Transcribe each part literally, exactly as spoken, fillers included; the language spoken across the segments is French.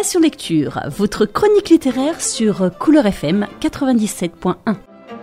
Passion Lecture, votre chronique littéraire sur Couleur F M quatre-vingt-dix-sept point un.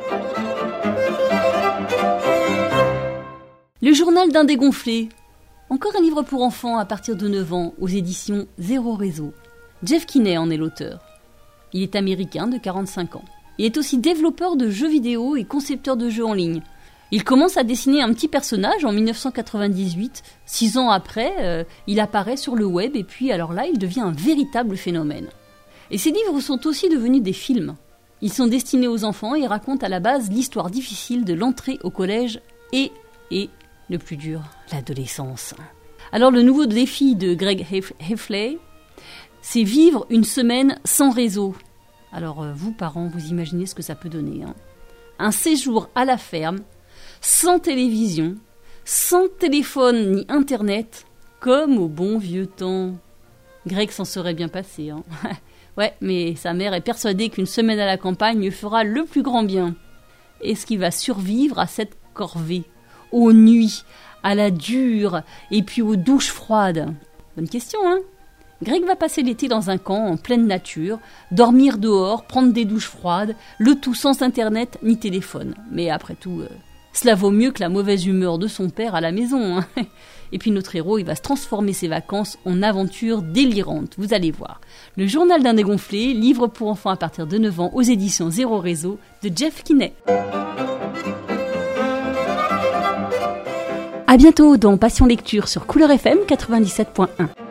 Le journal d'un dégonflé. Encore un livre pour enfants à partir de neuf ans aux éditions Zéro Réseau. Jeff Kinney en est l'auteur. Il est américain de quarante-cinq ans. Il est aussi développeur de jeux vidéo et concepteur de jeux en ligne. Il commence à dessiner un petit personnage en dix-neuf cent quatre-vingt-dix-huit. Six ans après, euh, il apparaît sur le web et puis alors là, il devient un véritable phénomène. Et ses livres sont aussi devenus des films. Ils sont destinés aux enfants et racontent à la base l'histoire difficile de l'entrée au collège et, et le plus dur, l'adolescence. Alors le nouveau défi de Greg Heffley, c'est vivre une semaine sans réseau. Alors euh, vous, parents, vous imaginez ce que ça peut donner. Hein. Un séjour à la ferme, sans télévision, sans téléphone ni internet, comme au bon vieux temps. Greg s'en serait bien passé. Hein. Ouais, mais sa mère est persuadée qu'une semaine à la campagne lui fera le plus grand bien. Est-ce qu'il va survivre à cette corvée, aux nuits, à la dure, et puis aux douches froides? Bonne question, hein? Greg va passer l'été dans un camp en pleine nature, dormir dehors, prendre des douches froides, le tout sans internet ni téléphone. Mais après tout, euh, cela vaut mieux que la mauvaise humeur de son père à la maison. Hein. Et puis notre héros, il va se transformer ses vacances en aventure délirante, vous allez voir. Le journal d'un dégonflé, livre pour enfants à partir de neuf ans aux éditions Zéro Réseau de Jeff Kinney. À bientôt dans Passion Lecture sur Couleur F M quatre-vingt-dix-sept point un.